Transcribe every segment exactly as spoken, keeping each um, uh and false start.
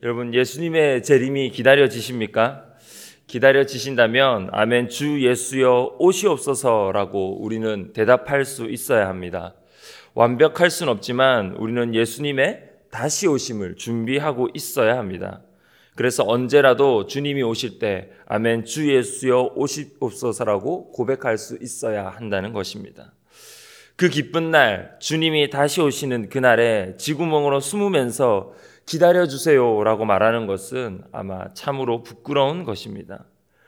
여러분, 예수님의 재림이 기다려지십니까? 기다려지신다면 아멘, 주 예수여 오시옵소서라고 우리는 대답할 수 있어야 합니다. 완벽할 순 없지만 우리는 예수님의 다시 오심을 준비하고 있어야 합니다. 그래서 언제라도 주님이 오실 때 아멘, 주 예수여 오시옵소서라고 고백할 수 있어야 한다는 것입니다. 그 기쁜 날, 주님이 다시 오시는 그날에 쥐구멍으로 숨으면서 기다려주세요라고 말하는 것은 아마 참으로 부끄러운 것입니다.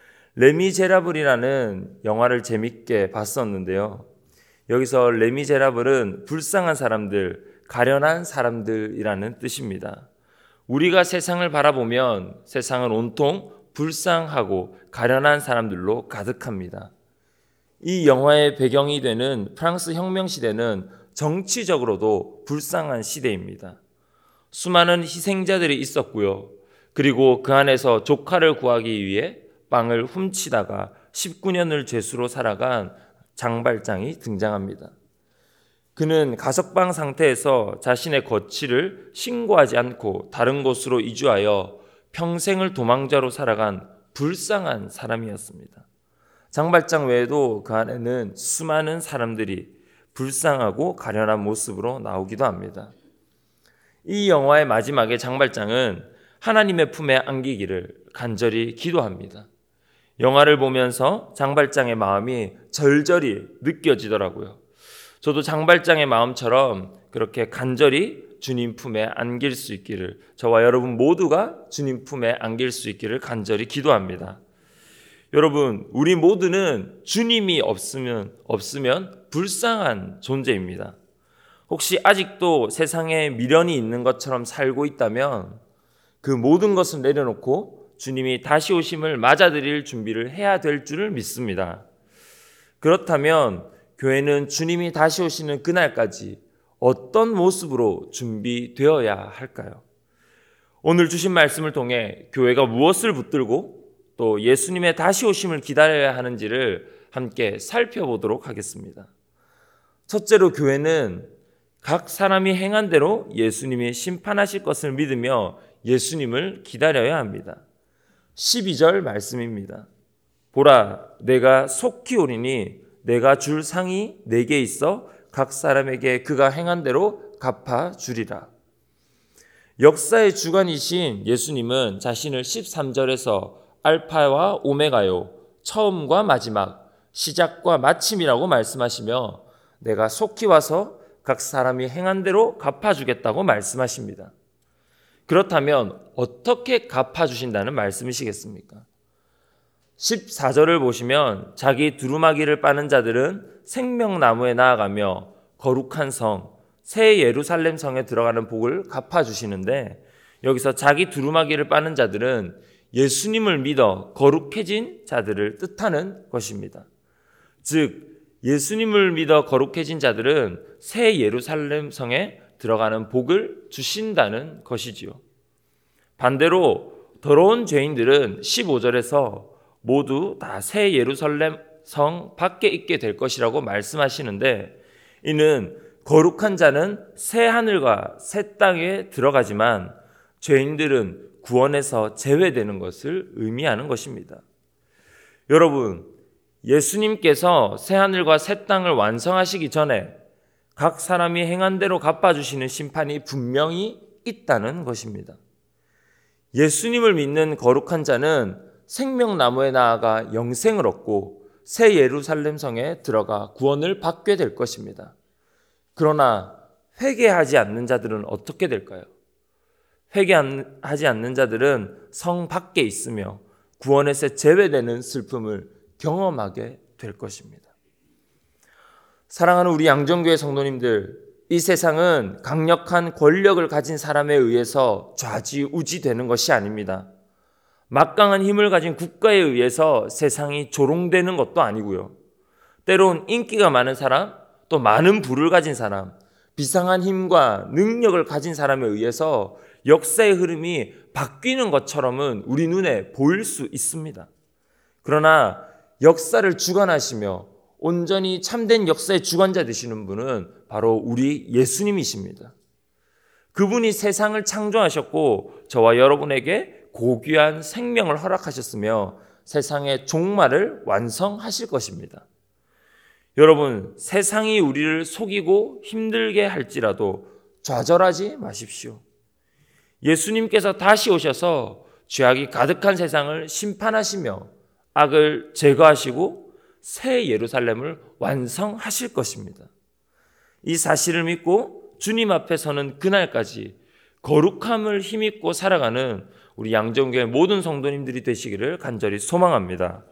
레미제라블이라는 영화를 재밌게 봤었는데요. 여기서 레미제라블은 불쌍한 사람들, 가련한 사람들이라는 뜻입니다. 우리가 세상을 바라보면 세상은 온통 불쌍하고 가련한 사람들로 가득합니다. 이 영화의 배경이 되는 프랑스 혁명 시대는 정치적으로도 불쌍한 시대입니다. 수많은 희생자들이 있었고요. 그리고 그 안에서 조카를 구하기 위해 빵을 훔치다가 십구 년을 죄수로 살아간 장발장이 등장합니다. 그는 가석방 상태에서 자신의 거취를 신고하지 않고 다른 곳으로 이주하여 평생을 도망자로 살아간 불쌍한 사람이었습니다. 장발장 외에도 그 안에는 수많은 사람들이 불쌍하고 가련한 모습으로 나오기도 합니다. 이 영화의 마지막에 장발장은 하나님의 품에 안기기를 간절히 기도합니다. 영화를 보면서 장발장의 마음이 절절히 느껴지더라고요. 저도 장발장의 마음처럼 그렇게 간절히 주님 품에 안길 수 있기를, 저와 여러분 모두가 주님 품에 안길 수 있기를 간절히 기도합니다. 여러분, 우리 모두는 주님이 없으면 없으면 불쌍한 존재입니다. 혹시 아직도 세상에 미련이 있는 것처럼 살고 있다면 그 모든 것을 내려놓고 주님이 다시 오심을 맞아들일 준비를 해야 될 줄을 믿습니다. 그렇다면 교회는 주님이 다시 오시는 그날까지 어떤 모습으로 준비되어야 할까요? 오늘 주신 말씀을 통해 교회가 무엇을 붙들고 또 예수님의 다시 오심을 기다려야 하는지를 함께 살펴보도록 하겠습니다. 첫째로, 교회는 각 사람이 행한 대로 예수님이 심판하실 것을 믿으며 예수님을 기다려야 합니다. 십이 절 말씀입니다. 보라, 내가 속히 오리니 내가 줄 상이 내게 있어 각 사람에게 그가 행한 대로 갚아 주리라. 역사의 주관이신 예수님은 자신을 십삼 절에서 알파와 오메가요, 처음과 마지막, 시작과 마침이라고 말씀하시며 내가 속히 와서 각 사람이 행한 대로 갚아주겠다고 말씀하십니다. 그렇다면 어떻게 갚아주신다는 말씀이시겠습니까? 십사 절을 보시면 자기 두루마기를 빠는 자들은 생명나무에 나아가며 거룩한 성, 새 예루살렘 성에 들어가는 복을 갚아주시는데, 여기서 자기 두루마기를 빠는 자들은 예수님을 믿어 거룩해진 자들을 뜻하는 것입니다. 즉, 예수님을 믿어 거룩해진 자들은 새 예루살렘 성에 들어가는 복을 주신다는 것이지요. 반대로 더러운 죄인들은 십오 절에서 모두 다 새 예루살렘 성 밖에 있게 될 것이라고 말씀하시는데, 이는 거룩한 자는 새 하늘과 새 땅에 들어가지만 죄인들은 구원에서 제외되는 것을 의미하는 것입니다. 여러분, 예수님께서 새 하늘과 새 땅을 완성하시기 전에 각 사람이 행한 대로 갚아주시는 심판이 분명히 있다는 것입니다. 예수님을 믿는 거룩한 자는 생명나무에 나아가 영생을 얻고 새 예루살렘 성에 들어가 구원을 받게 될 것입니다. 그러나 회개하지 않는 자들은 어떻게 될까요? 회개하지 않는 자들은 성 밖에 있으며 구원에서 제외되는 슬픔을 경험하게 될 것입니다. 사랑하는 우리 양정교회 성도님들, 이 세상은 강력한 권력을 가진 사람에 의해서 좌지우지되는 것이 아닙니다. 막강한 힘을 가진 국가에 의해서 세상이 조롱되는 것도 아니고요. 때론 인기가 많은 사람, 또 많은 부를 가진 사람, 비상한 힘과 능력을 가진 사람에 의해서 역사의 흐름이 바뀌는 것처럼은 우리 눈에 보일 수 있습니다. 그러나 역사를 주관하시며 온전히 참된 역사의 주관자 되시는 분은 바로 우리 예수님이십니다. 그분이 세상을 창조하셨고 저와 여러분에게 고귀한 생명을 허락하셨으며 세상의 종말을 완성하실 것입니다. 여러분, 세상이 우리를 속이고 힘들게 할지라도 좌절하지 마십시오. 예수님께서 다시 오셔서 죄악이 가득한 세상을 심판하시며 악을 제거하시고 새 예루살렘을 완성하실 것입니다. 이 사실을 믿고 주님 앞에 서는 그날까지 거룩함을 힘입고 살아가는 우리 양정교회 모든 성도님들이 되시기를 간절히 소망합니다.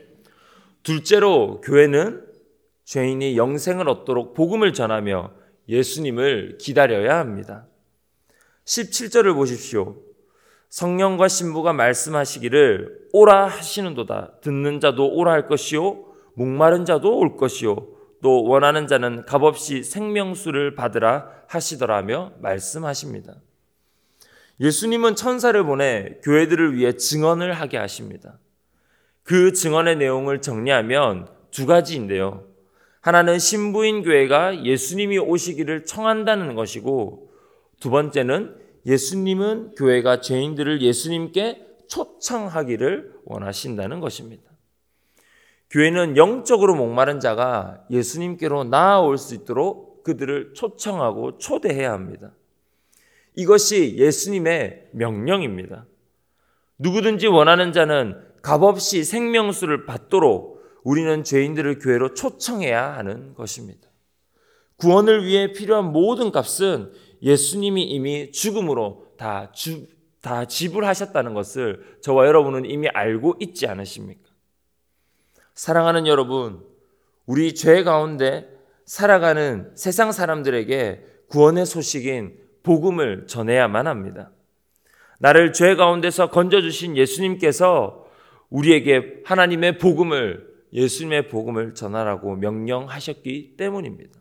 둘째로, 교회는 죄인이 영생을 얻도록 복음을 전하며 예수님을 기다려야 합니다. 십칠 절을 보십시오. 성령과 신부가 말씀하시기를 오라 하시는도다. 듣는 자도 오라 할 것이요 목마른 자도 올 것이요 또 원하는 자는 값없이 생명수를 받으라 하시더라며 말씀하십니다. 예수님은 천사를 보내 교회들을 위해 증언을 하게 하십니다. 그 증언의 내용을 정리하면 두 가지인데요. 하나는 신부인 교회가 예수님이 오시기를 청한다는 것이고, 두 번째는 예수님은 교회가 죄인들을 예수님께 초청하기를 원하신다는 것입니다. 교회는 영적으로 목마른 자가 예수님께로 나아올 수 있도록 그들을 초청하고 초대해야 합니다. 이것이 예수님의 명령입니다. 누구든지 원하는 자는 값없이 생명수를 받도록 우리는 죄인들을 교회로 초청해야 하는 것입니다. 구원을 위해 필요한 모든 값은 예수님이 이미 죽음으로 다, 주, 다 지불하셨다는 것을 저와 여러분은 이미 알고 있지 않으십니까? 사랑하는 여러분, 우리 죄 가운데 살아가는 세상 사람들에게 구원의 소식인 복음을 전해야만 합니다. 나를 죄 가운데서 건져주신 예수님께서 우리에게 하나님의 복음을, 예수님의 복음을 전하라고 명령하셨기 때문입니다.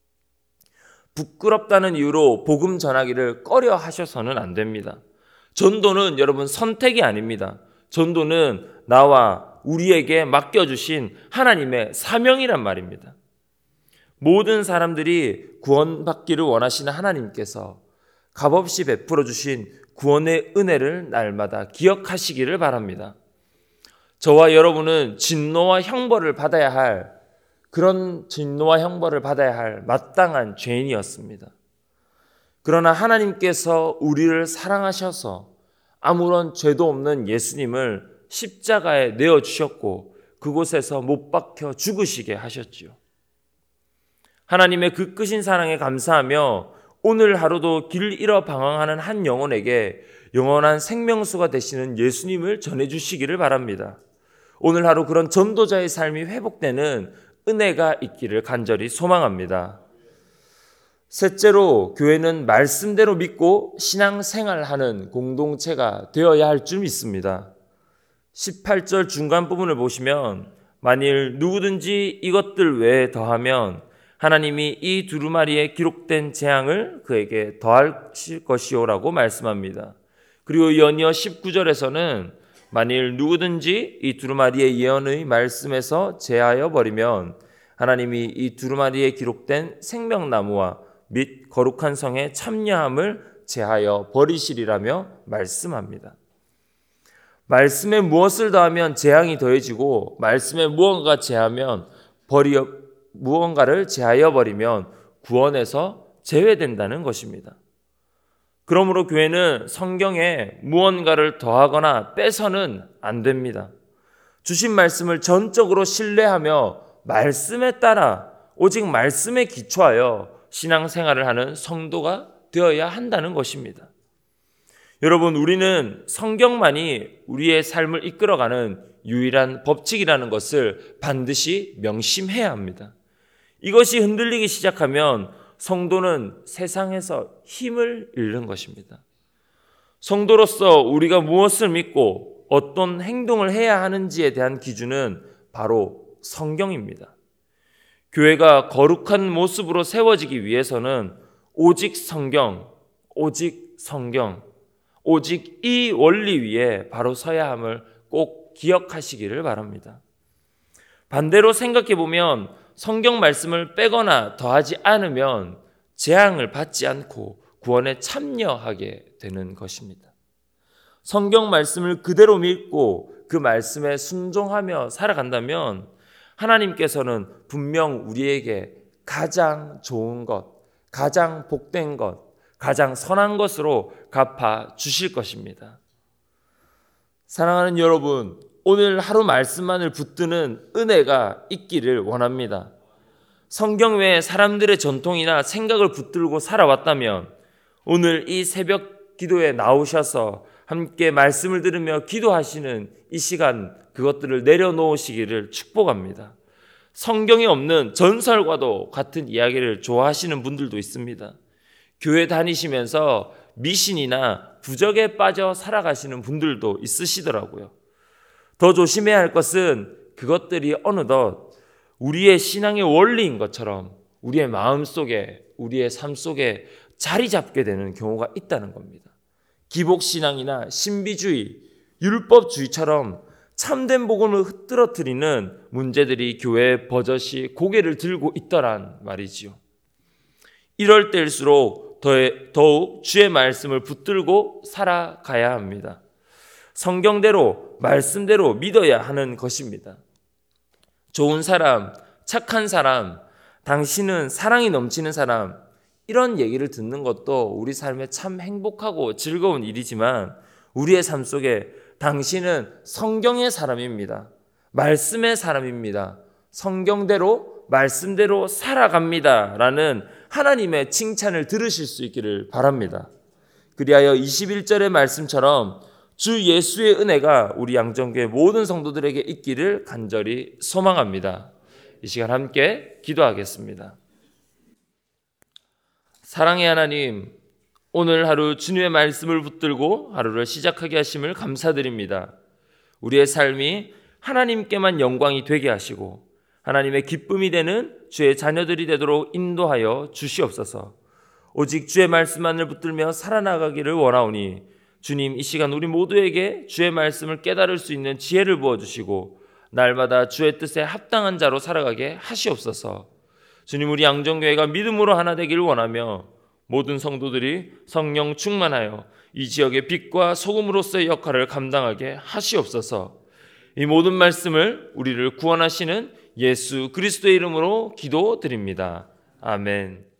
부끄럽다는 이유로 복음 전하기를 꺼려 하셔서는 안 됩니다. 전도는 여러분 선택이 아닙니다. 전도는 나와 우리에게 맡겨주신 하나님의 사명이란 말입니다. 모든 사람들이 구원받기를 원하시는 하나님께서 값없이 베풀어 주신 구원의 은혜를 날마다 기억하시기를 바랍니다. 저와 여러분은 진노와 형벌을 받아야 할, 그런 진노와 형벌을 받아야 할 마땅한 죄인이었습니다. 그러나 하나님께서 우리를 사랑하셔서 아무런 죄도 없는 예수님을 십자가에 내어주셨고 그곳에서 못 박혀 죽으시게 하셨지요. 하나님의 그 크신 사랑에 감사하며 오늘 하루도 길 잃어 방황하는 한 영혼에게 영원한 생명수가 되시는 예수님을 전해주시기를 바랍니다. 오늘 하루 그런 전도자의 삶이 회복되는 은혜가 있기를 간절히 소망합니다. 셋째로, 교회는 말씀대로 믿고 신앙생활하는 공동체가 되어야 할 줄 믿습니다. 십팔 절 중간 부분을 보시면 만일 누구든지 이것들 외에 더하면 하나님이 이 두루마리에 기록된 재앙을 그에게 더하실 것이요라고 말씀합니다. 그리고 연이어 십구 절에서는 만일 누구든지 이 두루마리의 예언의 말씀에서 제하여 버리면 하나님이 이 두루마리에 기록된 생명나무와 및 거룩한 성의 참여함을 제하여 버리시리라며 말씀합니다. 말씀에 무엇을 더하면 재앙이 더해지고 말씀에 무언가 제하면 버려 무언가를 제하여 버리면 구원에서 제외된다는 것입니다. 그러므로 교회는 성경에 무언가를 더하거나 빼서는 안 됩니다. 주신 말씀을 전적으로 신뢰하며 말씀에 따라 오직 말씀에 기초하여 신앙생활을 하는 성도가 되어야 한다는 것입니다. 여러분, 우리는 성경만이 우리의 삶을 이끌어가는 유일한 법칙이라는 것을 반드시 명심해야 합니다. 이것이 흔들리기 시작하면 성도는 세상에서 힘을 잃는 것입니다. 성도로서 우리가 무엇을 믿고 어떤 행동을 해야 하는지에 대한 기준은 바로 성경입니다. 교회가 거룩한 모습으로 세워지기 위해서는 오직 성경, 오직 성경, 오직 이 원리 위에 바로 서야 함을 꼭 기억하시기를 바랍니다. 반대로 생각해 보면 성경 말씀을 빼거나 더하지 않으면 재앙을 받지 않고 구원에 참여하게 되는 것입니다. 성경 말씀을 그대로 믿고 그 말씀에 순종하며 살아간다면 하나님께서는 분명 우리에게 가장 좋은 것, 가장 복된 것, 가장 선한 것으로 갚아 주실 것입니다. 사랑하는 여러분, 오늘 하루 말씀만을 붙드는 은혜가 있기를 원합니다. 성경 외에 사람들의 전통이나 생각을 붙들고 살아왔다면 오늘 이 새벽 기도에 나오셔서 함께 말씀을 들으며 기도하시는 이 시간, 그것들을 내려놓으시기를 축복합니다. 성경에 없는 전설과도 같은 이야기를 좋아하시는 분들도 있습니다. 교회 다니시면서 미신이나 부적에 빠져 살아가시는 분들도 있으시더라고요. 더 조심해야 할 것은 그것들이 어느덧 우리의 신앙의 원리인 것처럼 우리의 마음 속에, 우리의 삶 속에 자리 잡게 되는 경우가 있다는 겁니다. 기복신앙이나 신비주의, 율법주의처럼 참된 복음을 흐트러뜨리는 문제들이 교회에 버젓이 고개를 들고 있더란 말이지요. 이럴 때일수록 더욱 주의 말씀을 붙들고 살아가야 합니다. 성경대로, 말씀대로 믿어야 하는 것입니다. 좋은 사람, 착한 사람, 당신은 사랑이 넘치는 사람, 이런 얘기를 듣는 것도 우리 삶에 참 행복하고 즐거운 일이지만 우리의 삶 속에 당신은 성경의 사람입니다. 말씀의 사람입니다. 성경대로, 말씀대로 살아갑니다. 라는 하나님의 칭찬을 들으실 수 있기를 바랍니다. 그리하여 이십일 절의 말씀처럼 주 예수의 은혜가 우리 양정교회 모든 성도들에게 있기를 간절히 소망합니다. 이 시간 함께 기도하겠습니다. 사랑의 하나님, 오늘 하루 주님의 말씀을 붙들고 하루를 시작하게 하심을 감사드립니다. 우리의 삶이 하나님께만 영광이 되게 하시고 하나님의 기쁨이 되는 주의 자녀들이 되도록 인도하여 주시옵소서. 오직 주의 말씀만을 붙들며 살아나가기를 원하오니 주님, 이 시간 우리 모두에게 주의 말씀을 깨달을 수 있는 지혜를 부어주시고 날마다 주의 뜻에 합당한 자로 살아가게 하시옵소서. 주님, 우리 양정교회가 믿음으로 하나 되기를 원하며 모든 성도들이 성령 충만하여 이 지역의 빛과 소금으로서의 역할을 감당하게 하시옵소서. 이 모든 말씀을 우리를 구원하시는 예수 그리스도의 이름으로 기도드립니다. 아멘.